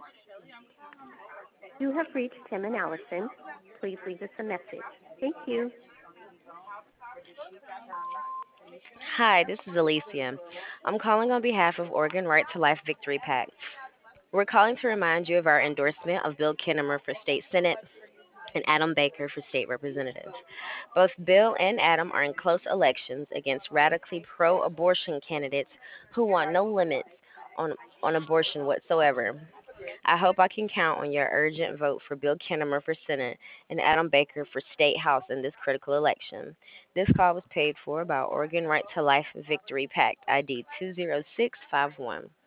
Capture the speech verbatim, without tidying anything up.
You have reached Tim and Allison. Please leave us a message. Thank you. Hi, this is Alicia. I'm calling on behalf of Oregon Right to Life Victory PAC. We're calling to remind you of our endorsement of Bill Kinnemer for State Senate and Adam Baker for State Representative. Both Bill and Adam are in close elections against radically pro abortion candidates who want no limits on, on abortion whatsoever. I hope I can count on your urgent vote for Bill Kinnemer for Senate and Adam Baker for State House in this critical election. This call was paid for by Oregon Right to Life Victory PAC I D two zero six five one.